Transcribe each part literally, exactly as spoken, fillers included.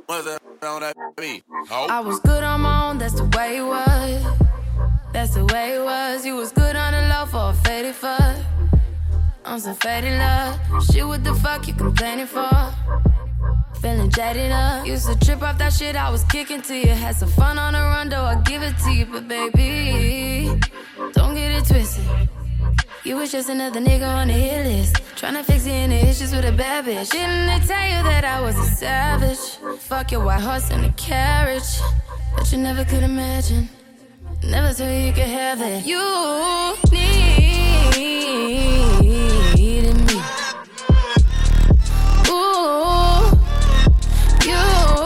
What's that on that beat? Oh. I was good on my own, that's the way it was. That's the way it was. You was good on the low for a faded fuck. On some faded love. Shit, what the fuck you complaining for? Feeling jaded up. Used to trip off that shit I was kicking to you. Had some fun on the run, though I give it to you. But baby, don't get it twisted. You was just another nigga on the hit list. Tryna fix any issues with a bad bitch. Didn't they tell you that I was a savage? Fuck your white horse and a carriage. But you never could imagine. Never thought you could have it. You needed me. Ooh, you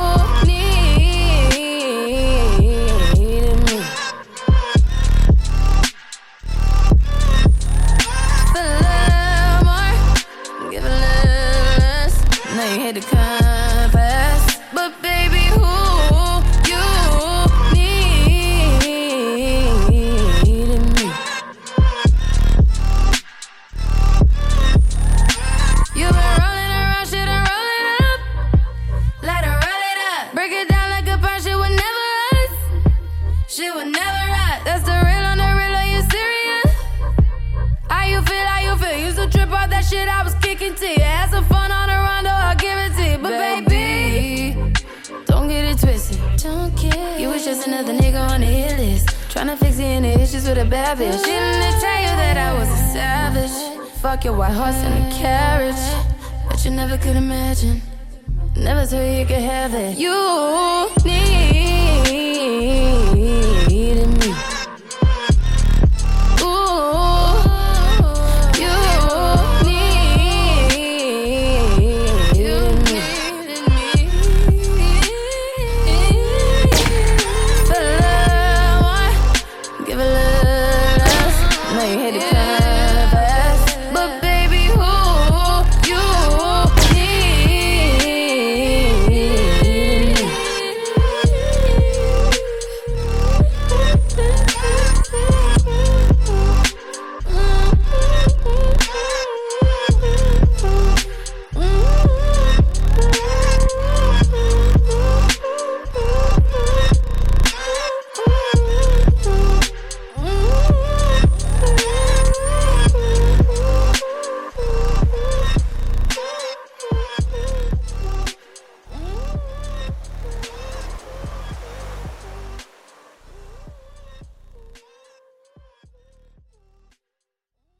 needed me. Feel a little more, give a little less. Now you hit the compass, but baby, who you needed me? You been rolling around shit and roll it up, let her roll it up. Break it down like a punch, shit would never us. Shit would never rot. That's the real on the real, are you serious? How you feel, how you feel? Used to trip off that shit I was kicking to you. Had some fun on the run, though I'll give it to you. But baby, don't get it twisted. Don't get You was just another nigga on the hit list. Tryna fix any issues with a bad bitch. Didn't they tell you that I was a savage? Fuck your white horse and a carriage. But you never could imagine. Never thought you could have it. You need